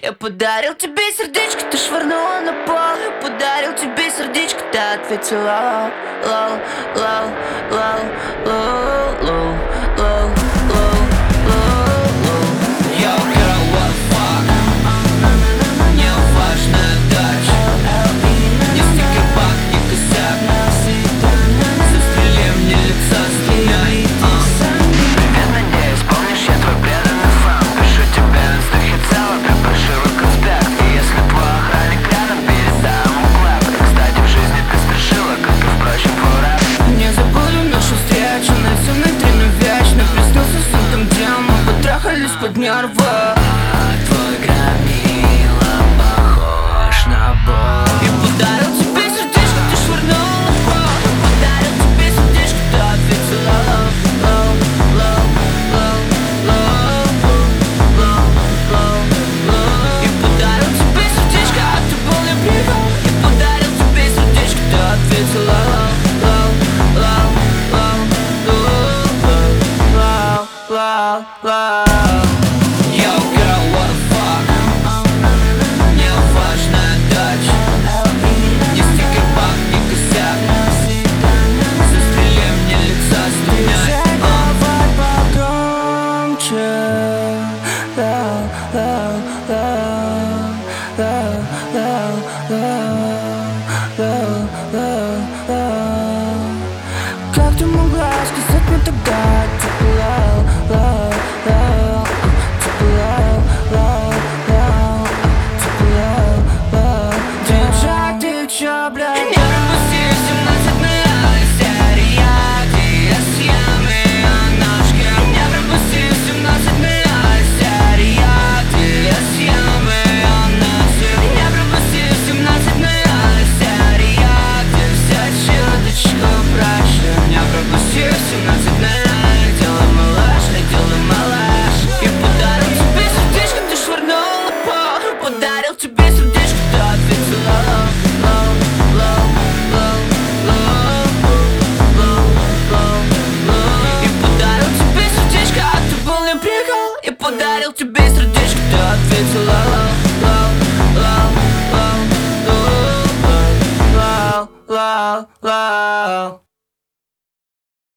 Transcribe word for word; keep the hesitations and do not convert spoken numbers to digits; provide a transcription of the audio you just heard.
Я подарил тебе сердечко, ты швырнула на пол. Я подарил тебе сердечко, ты ответила лол, лол, лол, лол, лол, лол, лол, лол, лол. Yo, girl, what the fuck? Мне важна дача. Не стикер-пак, не косяк. Застрели мне лица, стреляй. Привет, надеюсь, помнишь, я твой преданный фан. Пишу тебе вздохи цело, припашу конспект. И если твой охранник рядом, передай ему клэп. Кстати, в жизни ты страшила, как и, впрочем, твой рэп. Не забуду нашу встречу, на все внутри навечно. Приснился сон там, где мы потрахались под нервы. Твой громила похож на Бог. Я подарил тебе сердечко, ты швырнула на пол. Я подарил тебе сердечко, ты ответила лол, лол, лол, лол, лол, лол, лол. Я подарил тебе сердечко, а ты был не прикол. Я подарил тебе сердечко, ты ответила лол, лол, лол, лол, лол, лол, лол. Yo, girl, what the fuck? Мне важна дача. Не стикер-пак, не косяк. Застрели мне лица, стреляй. Давай погромче. Лол, лол, лол, лол, лол, лол, лол, лол. Как ты могла сказать мне тогда? Типа лол, лол, лол, типа лол, лол, лол, типа лол, лол. Диджей, ты чё, блядь? Не пропусти семнадцать ноль, серия, где съемы ножки. Не пропусти семнадцать ноль, серия, где съемы ножки. Не пропусти семнадцать ноль, серия, где вся чуточку проще. Не пропусти семнадцать ноль, делай малыш, ай, делай малыш. Я подарил тебе сердечко, ты швырнула на пол. Подарил тебе сердечко, ты ответила лол, лол, лол, лол, лол, лол, лол. Я подарил тебе сердечко, а ты был не прикол. Я подарил тебе сердечко, ты ответила